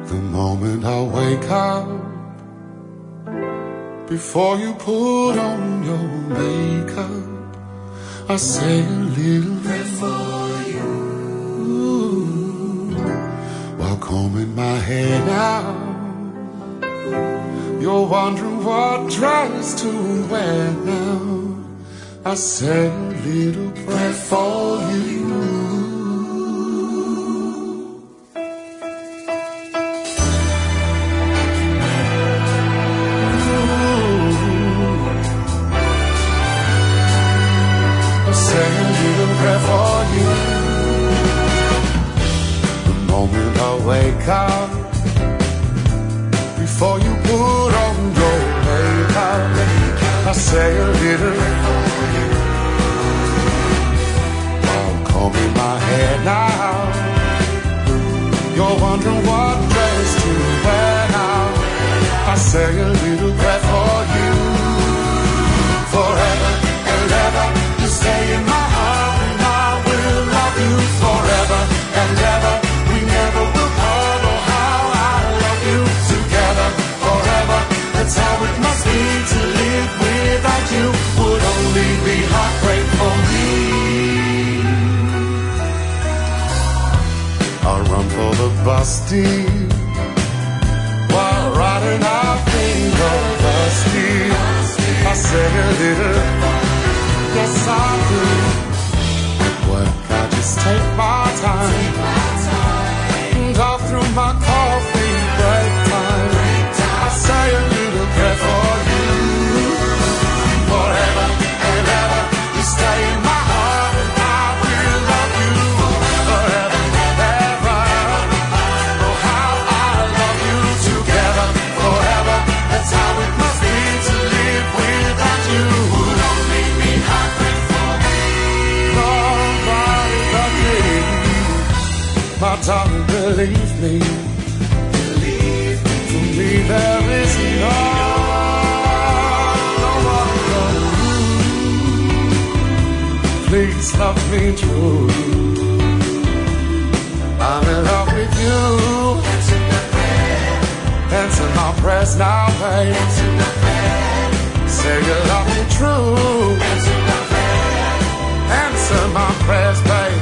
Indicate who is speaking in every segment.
Speaker 1: The moment I wake up, before you put on your makeup, I say a little prayer for you. While combing my hair now, you're wondering what dress to wear now. I say a little prayer for you. I say a little prayer for you. The moment I wake up, before you put on your makeup, I say a little while combing my hair now. You're wondering what dress to wear now. I say a little prayer for you. Forever and ever, you stay in my heart, and I will love you forever and ever. We never will part. Oh, how I love you. Together forever, that's how it must be. To live without you would only be heartbreak for me. I'll run for the bus deep, while riding I think of the steep. I say a little, yes I do. At work I just take my time, and off through my coffee break time. I say a little prayer for you. Forever and ever, you stay in my heart, and I will love you forever and ever. Oh, how I love you. Together forever, that's how it must be. To live without you would only be heartbreak for me. Nobody but me, my darling, believe me. For me there is no one but you. Please love me true. I'm in love with you. Answer my prayers now, babe. Say you love me true. Answer my prayers, babe.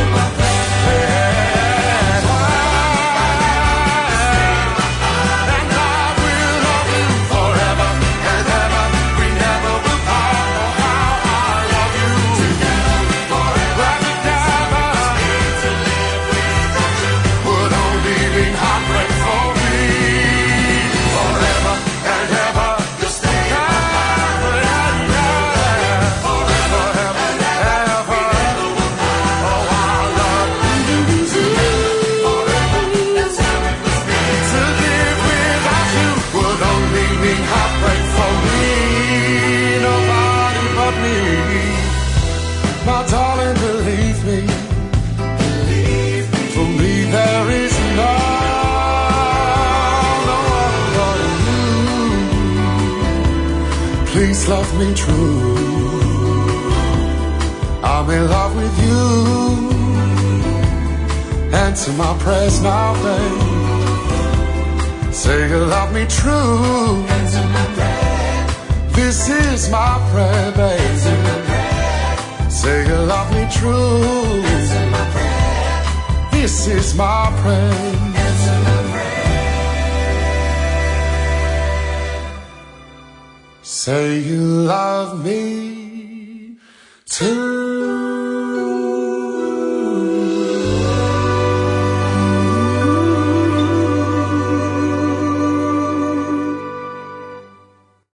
Speaker 1: My darling, believe me. For me there is no one but you. Please love me true. I'm in love with you. Answer my prayers now, babe. Say you love me true. This is my prayer, babe. Say you love me true. This is my prayer. Say you love me too.